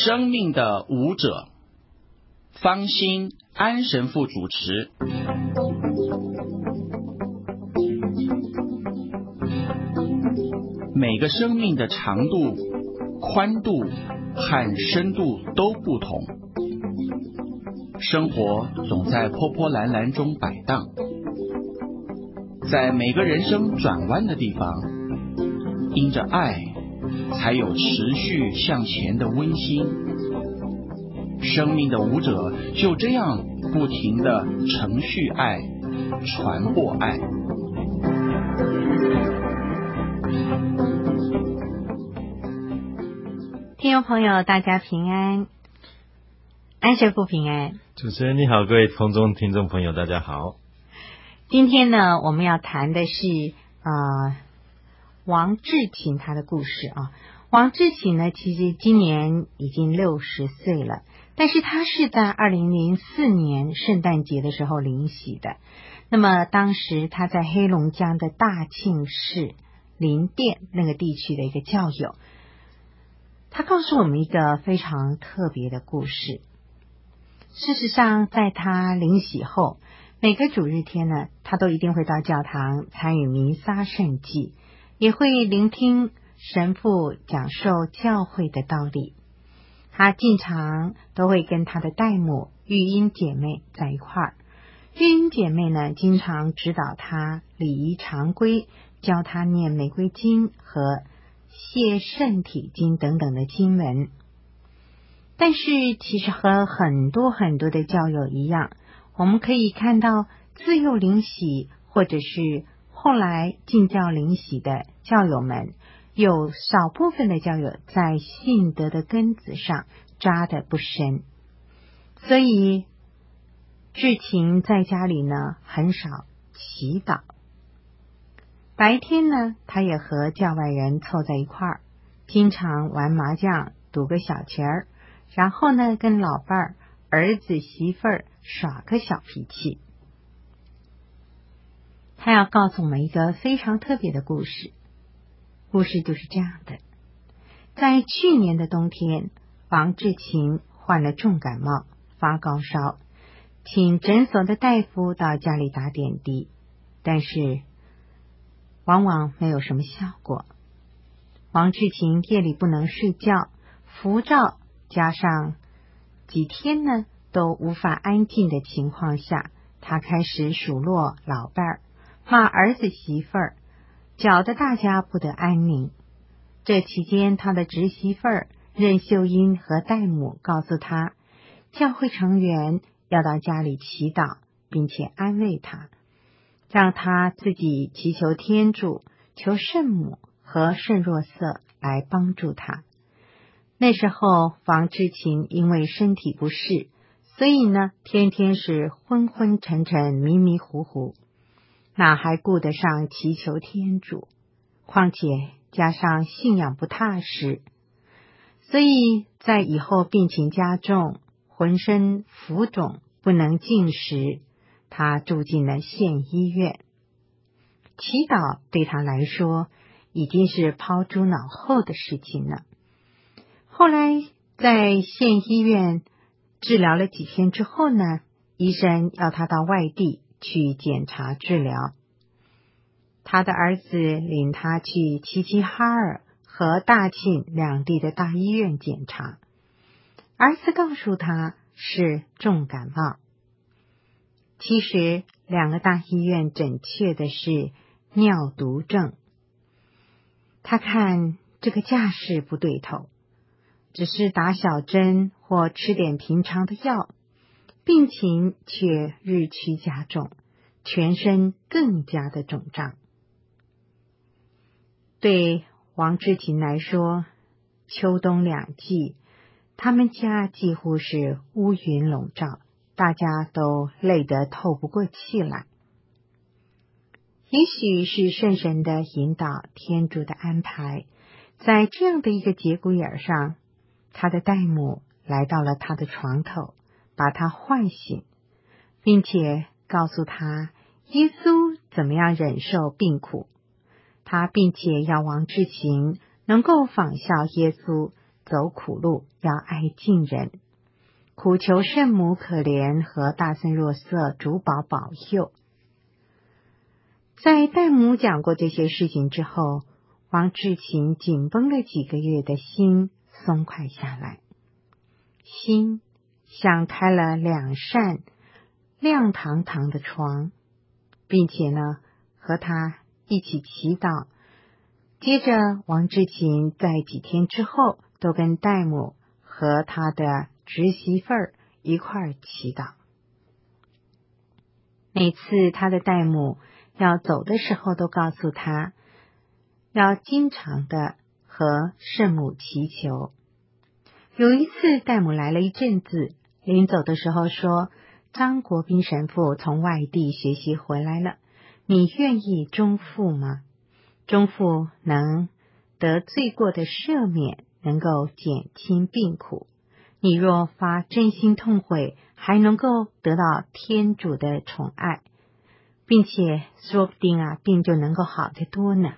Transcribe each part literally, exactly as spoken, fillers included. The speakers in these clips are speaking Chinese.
生命的舞者，方心安神父主持。每个生命的长度、宽度和深度都不同，生活总在波波澜澜中摆荡，在每个人生转弯的地方，因着爱，才有持续向前的温馨。生命的舞者就这样不停地承续爱，传播爱。 听众朋友大家平安，安神父平安。 主持人你好，各位空中听众朋友大家好。 今天呢，我们要谈的是呃王志勤他的故事啊。王志勤呢，其实今年已经六十岁了，但是他是在二零零四年圣诞节的时候领洗的。那么当时他在黑龙江的大庆市林甸那个地区的一个教友，他告诉我们一个非常特别的故事。事实上，在他领洗后，每个主日天呢，他都一定会到教堂参与弥撒圣祭，也会聆听神父讲授教会的道理。他经常都会跟他的代母玉英姐妹在一块儿。玉英姐妹呢，经常指导他礼仪常规，教他念玫瑰经和谢圣体经等等的经文。但是其实和很多很多的教友一样，我们可以看到自幼领洗或者是后来进教领洗的教友们，有少部分的教友在信德的根子上扎得不深，所以志勤在家里呢很少祈祷。白天呢，他也和教外人凑在一块儿，经常玩麻将，赌个小钱儿，然后呢跟老伴儿、儿子媳妇儿耍个小脾气。他要告诉我们一个非常特别的故事。故事就是这样的：在去年的冬天，王志勤患了重感冒，发高烧，请诊所的大夫到家里打点滴，但是往往没有什么效果。王志勤夜里不能睡觉，浮躁加上几天呢都无法安静的情况下，他开始数落老伴儿，骂儿子媳妇儿，搅得大家不得安宁。这期间，他的侄媳妇儿任秀英和代母告诉他，教会成员要到家里祈祷，并且安慰他，让他自己祈求天主，求圣母和圣若瑟来帮助他。那时候王志勤因为身体不适，所以呢天天是昏昏沉沉迷迷糊糊，哪还顾得上祈求天主，况且加上信仰不踏实，所以在以后病情加重，浑身浮肿，不能进食，他住进了县医院。祈祷对他来说已经是抛诸脑后的事情了。后来在县医院治疗了几天之后呢，医生要他到外地去检查治疗。他的儿子领他去齐齐哈尔和大庆两地的大医院检查，儿子告诉他是重感冒。其实两个大医院准确的是尿毒症。他看这个架势不对头，只是打小针或吃点平常的药，病情却日趋加重，全身更加的肿胀。对王志勤来说，秋冬两季，他们家几乎是乌云笼罩，大家都累得透不过气来。也许是圣神的引导，天主的安排，在这样的一个节骨眼上，他的代母来到了他的床头，把他唤醒，并且告诉他耶稣怎么样忍受病苦。他并且要王志勤能够仿效耶稣， 走苦路，要爱近人，苦求圣母可怜和大僧若瑟主保保佑。在戴母讲过这些事情之后，王志勤紧绷了几个月的心松快下来，心像开了两扇亮堂堂的窗，并且呢和他一起祈祷。接着王志勤在几天之后都跟戴母和他的侄媳妇儿一块儿祈祷。每次他的戴母要走的时候，都告诉他要经常的和圣母祈求。有一次戴母来了一阵子，临走的时候说，张国斌神父从外地学习回来了，你愿意中父吗？中父能得罪过的赦免，能够减轻病苦，你若发真心痛悔，还能够得到天主的宠爱，并且说不定啊，病就能够好得多呢。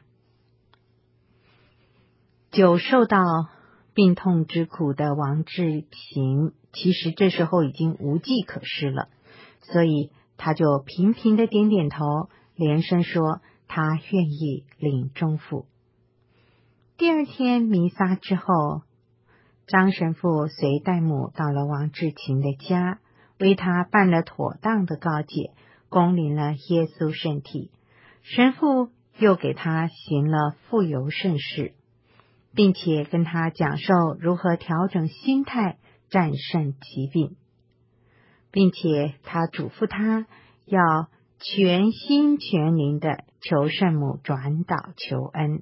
久受到病痛之苦的王志勤，其实这时候已经无计可施了，所以他就频频的点点头，连声说他愿意领中父。第二天弥撒之后，张神父随戴母到了王志勤的家，为他办了妥当的告解，恭临了耶稣圣体。神父又给他行了傅油圣事，并且跟他讲授如何调整心态，战胜疾病，并且他嘱咐他要全心全灵的求圣母转导求恩。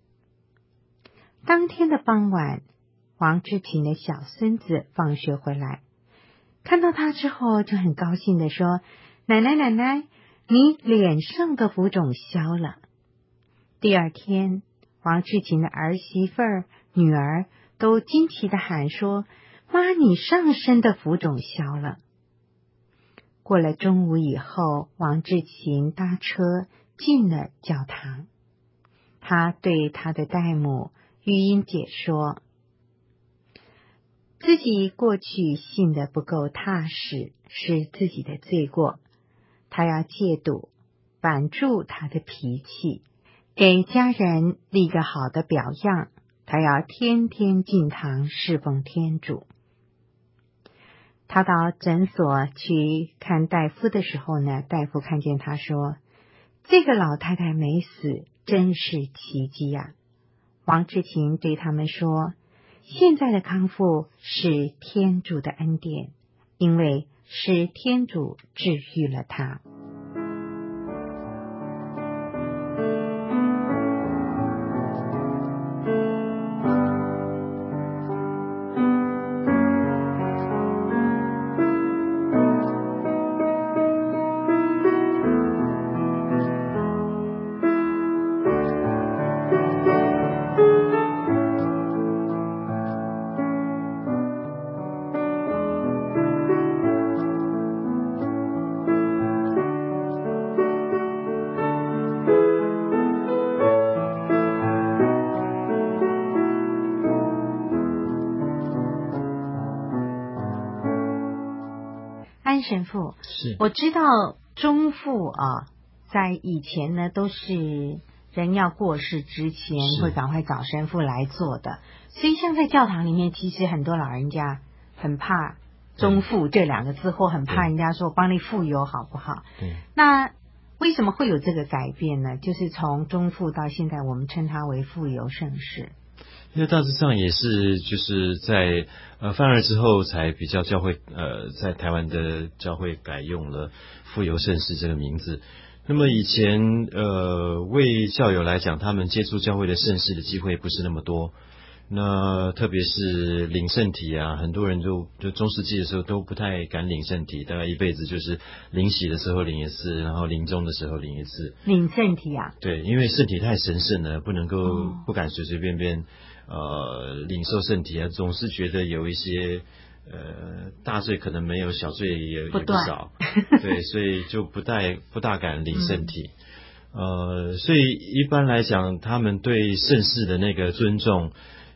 当天的傍晚，王志勤的小孙子放学回来，看到他之后就很高兴地说，奶奶奶奶，你脸上的浮肿消了。第二天，王志勤的儿媳妇儿、女儿都惊奇地喊说，妈，你上身的浮肿消了。过了中午以后，王志勤搭车进了教堂，他对他的戴母玉英姐说，自己过去信得不够踏实，是自己的罪过，他要戒赌，板住他的脾气，给家人立个好的表样，他要天天进堂侍奉天主。他到诊所去看大夫的时候呢，大夫看见他说，这个老太太没死，真是奇迹呀。王志勤对他们说，现在的康复是天主的恩典，因为是天主治愈了他。安神父， 是我知道中父啊，在以前呢都是人要过世之前会赶快找神父来做的，所以像在教堂里面，其实很多老人家很怕中父这两个字，或很怕人家说帮你傅油好不好？ 对。 那为什么会有这个改变呢？就是从中父到现在，我们称它为傅油圣事。 因为大致上也是就是在呃梵二之后才比较教会呃在台湾的教会改用了傅油圣事这个名字。那么以前呃为教友来讲，他们接触教会的圣事的机会不是那么多。那特别是领圣体啊，很多人就就中世纪的时候都不太敢领圣体，大概一辈子就是领洗的时候领一次，然后临终的时候领一次。 领圣体啊？ 对，因为圣体太神圣了，不能够、哦、不敢随随便便呃领受圣体啊，总是觉得有一些呃大罪可能没有，小罪也也不少，对，所以就不太不大敢领圣体。嗯、呃，所以一般来讲，他们对圣事的那个尊重。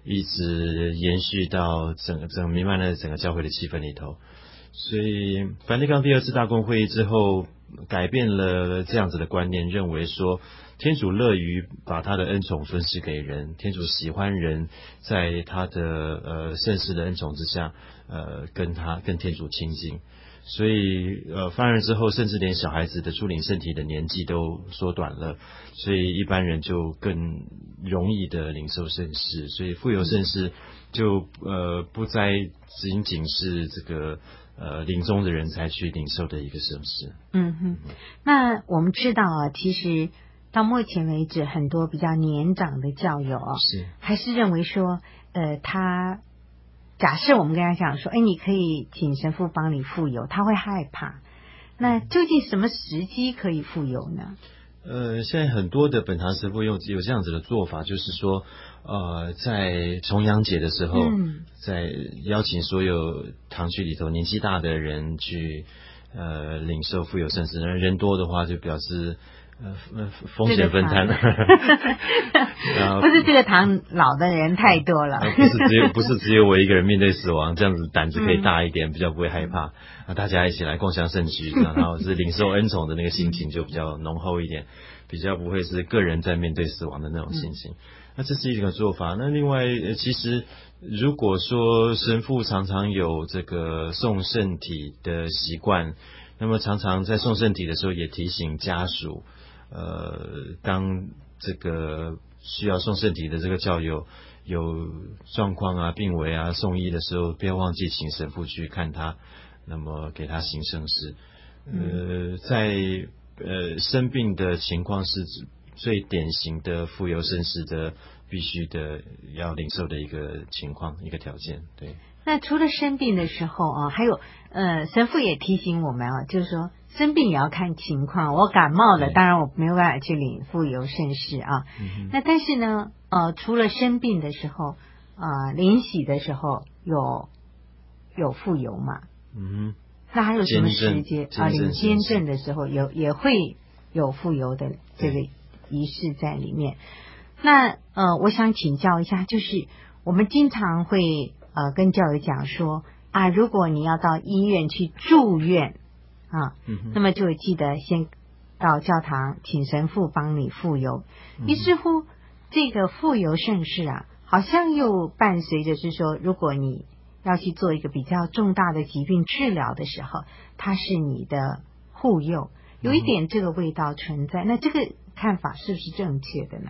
一直延续到整个整个弥漫在整个教会的气氛里头。所以梵蒂冈第二次大公会议之后，改变了这样子的观念，认为说天主乐于把他的恩宠分施给人，天主喜欢人在他的呃圣事的恩宠之下，呃跟他跟天主亲近。所以呃翻案之后，甚至连小孩子的初领圣体的年纪都缩短了，所以一般人就更容易的领受圣事。所以傅油圣事就呃不再仅仅是这个呃临终的人才去领受的一个圣事。 嗯哼，那我们知道啊，其实到目前为止，很多比较年长的教友啊， 是还是认为说，呃，他假设我们跟他讲说，哎，你可以请神父帮你傅油，他会害怕。那究竟什么时机可以傅油呢？ 呃，现在很多的本堂神父用有这样子的做法，就是说，呃，在重阳节的时候， 嗯、 在邀请所有堂区里头年纪大的人去呃领受傅油圣事，人多的话就表示呃风险分摊， 不是这个堂老的人太多了， 不是只有不是只有我一个人面对死亡，这样子胆子可以大一点，嗯、比较不会害怕。啊，大家一起来共享圣局，然后是领受恩宠的那个心情就比较浓厚一点，比较不会是个人在面对死亡的那种心情。嗯、那这是一个做法。那另外，其实如果说神父常常有这个送圣体的习惯，那么常常在送圣体的时候也提醒家属。呃，当这个需要送圣体的这个教友有状况啊、病危啊、送医的时候，不要忘记请神父去看他，那么给他行圣事。呃，在呃生病的情况是最典型的傅油圣事的必须的要领受的一个情况、一个条件。对。 那除了生病的时候啊，还有呃神父也提醒我们啊，就是说生病也要看情况。我感冒了，当然我没有办法去领傅油圣事啊。嗯、那但是呢，呃，除了生病的时候，啊、呃，临洗的时候有有傅油嘛？嗯。那还有什么时间啊？领监证的时候有也会有傅油的这个仪式在里面。那呃，我想请教一下，就是我们经常会。呃，跟教友讲说啊，如果你要到医院去住院啊，嗯、那么就记得先到教堂请神父帮你傅油。嗯、于是乎，这个傅油圣事啊，好像又伴随着是说，如果你要去做一个比较重大的疾病治疗的时候，它是你的护佑，有一点这个味道存在。嗯、那这个看法是不是正确的呢？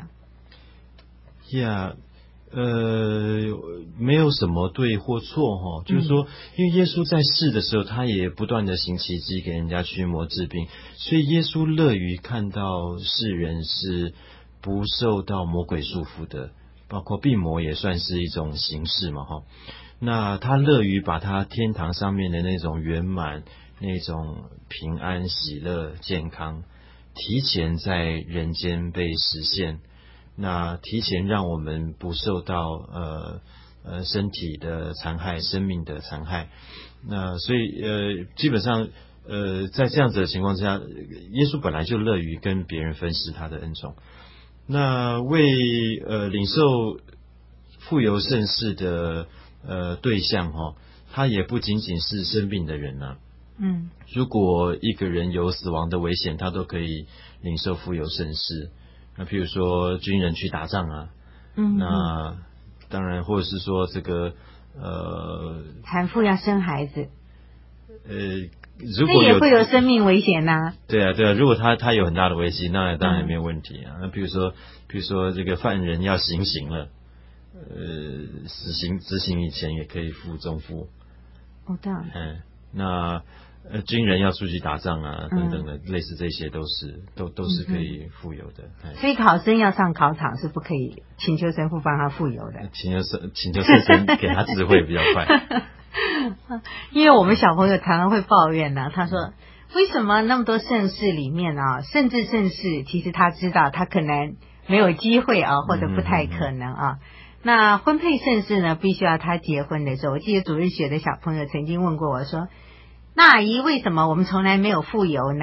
Yeah。呃，没有什么对或错哈，就是说，因为耶稣在世的时候，他也不断的行奇迹给人家驱魔治病，所以耶稣乐于看到世人是不受到魔鬼束缚的，包括病魔也算是一种形式嘛哈。那他乐于把他天堂上面的那种圆满、那种平安、喜乐、健康，提前在人间被实现。那提前让我们不受到呃呃身体的残害、生命的残害。那所以呃基本上呃在这样子的情况之下，耶稣本来就乐于跟别人分施他的恩宠。那为呃领受傅油圣事的呃对象哈、哦，他也不仅仅是生病的人啊。嗯，如果一个人有死亡的危险，他都可以领受傅油圣事。那譬如说军人去打仗啊，嗯，那当然或者是说这个呃产妇要生孩子， 呃如果有那也会有生命危险呐、啊。 对啊对啊，如果他他有很大的危机，那当然也没有问题啊。那譬如说譬如说这个犯人要行刑了，呃死刑执行以前也可以付中付。 哦，这样。 嗯，那。呃，军人要出去打仗啊，等等的，嗯、类似这些都是都都是可以傅油的。 嗯、所以考生要上考场是不可以请求神父帮他傅油的， 请求神请求圣神给他智慧比较快。 因为我们小朋友常常会抱怨呢、啊，他说为什么那么多圣事里面啊，甚至圣事其实他知道他可能没有机会啊，或者不太可能啊。嗯嗯嗯那婚配圣事呢，必须要他结婚的时候，我记得主日学的小朋友曾经问过我说。那阿姨，为什么我们从来没有傅油呢？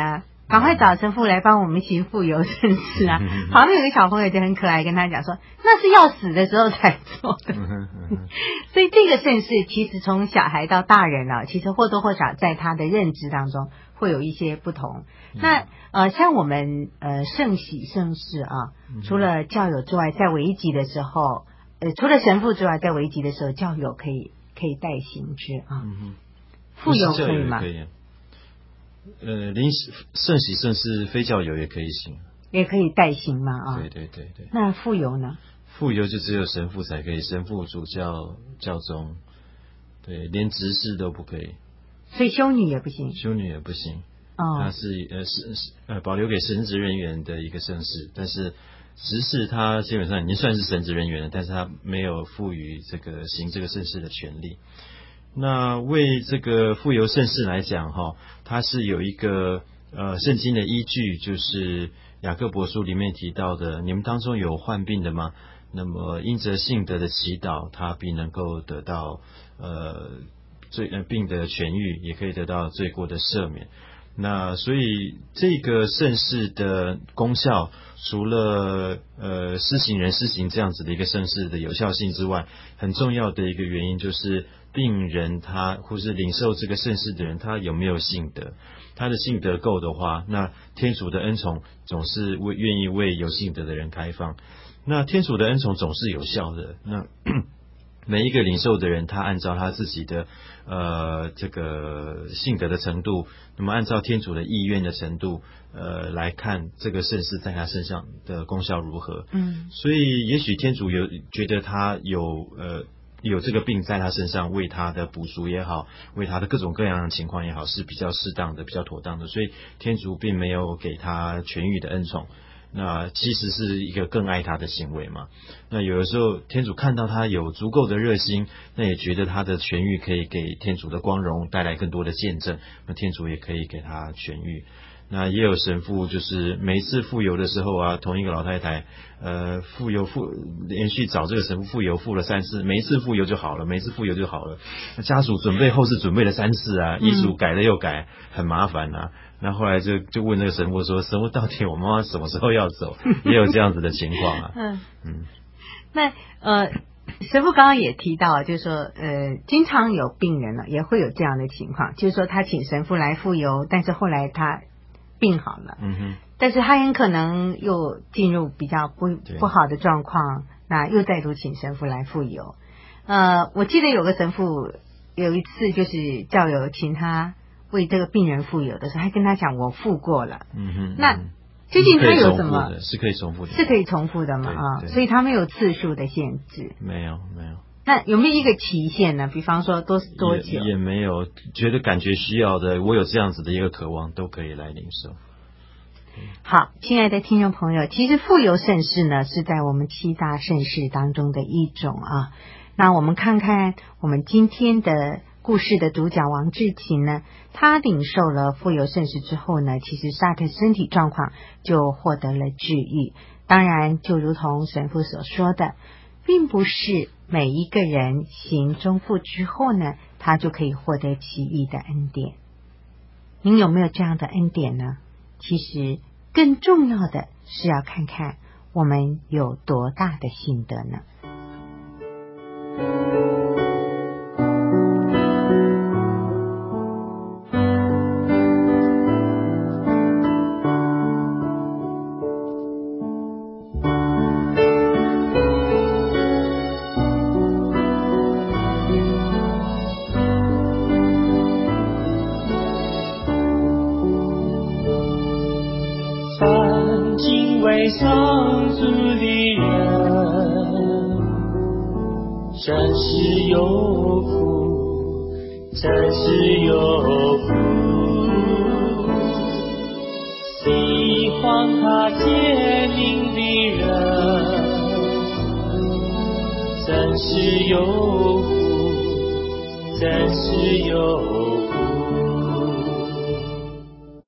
赶快找神父来帮我们行傅油圣事啊！旁边有个小朋友就很可爱，跟他讲说，那是要死的时候才做的。所以这个圣事其实从小孩到大人啊，其实或多或少在他的认知当中会有一些不同。那呃，像我们呃圣喜圣事啊，除了教友之外，在危急的时候，呃，除了神父之外，在危急的时候，教友可以可以代行之啊。傅油可以吗？ 可以。呃，临时圣喜圣事非教友也可以行， 也可以代行嘛啊。 对对对对。 那傅油呢？ 傅油就只有神父才可以，神父、主教、教宗，对，连执事都不可以。 所以修女也不行。 修女也不行。 哦。 它是呃是呃保留给神职人员的一个圣事，但是执事他基本上已经算是神职人员了，但是他没有赋予这个行这个圣事的权利。那为这个傅油圣事来讲哈，它是有一个呃圣经的依据，就是雅各伯书里面提到的，你们当中有患病的吗？那么因着信德的祈祷，他必能够得到呃罪呃病的痊愈，也可以得到罪过的赦免。那所以这个圣事的功效，除了呃施行人施行这样子的一个圣事的有效性之外，很重要的一个原因就是病人他或是领受这个圣事的人，他有没有信德？他的信德够的话，那天主的恩宠总是为愿意为有信德的人开放。那天主的恩宠总是有效的。那每一个领受的人，他按照他自己的呃这个信德的程度，那么按照天主的意愿的程度，呃来看这个圣事在他身上的功效如何。嗯，所以也许天主有觉得他有呃有这个病在他身上，为他的补赎也好，为他的各种各样的情况也好，是比较适当的、比较妥当的，所以天主并没有给他痊愈的恩宠。那其实是一个更爱他的行为嘛。那有的时候天主看到他有足够的热心，那也觉得他的痊愈可以给天主的光荣带来更多的见证，那天主也可以给他痊愈。那也有神父就是每一次傅油的时候啊，同一个老太太呃傅油傅连续找这个神父傅油傅了三次，每一次傅油就好了，每一次傅油就好了。那家属准备后事准备了三次啊，遗嘱改了又改，很麻烦啊。那后来就就问那个神父说，神父到底我妈妈什么时候要走？也有这样子的情况啊。嗯嗯。 那呃，神父刚刚也提到，就是说呃，经常有病人呢也会有这样的情况，就是说他请神父来傅油，但是后来他病好了，嗯哼，但是他很可能又进入比较不不好的状况，那又再度请神父来傅油。呃，我记得有个神父有一次就是教友请他为这个病人傅油的时候，还跟他讲我傅过了，嗯哼，那究竟他有什么是可以重复的， 是可以重复的嘛啊？所以他没有次数的限制， 没有没有。 那有没有一个期限呢？比方说多多久？ 也, 也没有，觉得感觉需要的，我有这样子的一个渴望，都可以来领受。 好，亲爱的听众朋友，其实傅油圣事呢是在我们七大圣事当中的一种啊。那我们看看我们今天的故事的主角王志勤呢，他领受了傅油圣事之后呢，其实萨特身体状况就获得了治愈。当然，就如同神父所说的，并不是每一个人行中傅之后呢，他就可以获得奇异的恩典。您有没有这样的恩典呢？其实更重要的是要看看我们有多大的信德呢？ 上主的人，真是有福，真是有福，喜欢他见领的人，真是有福，真是有福。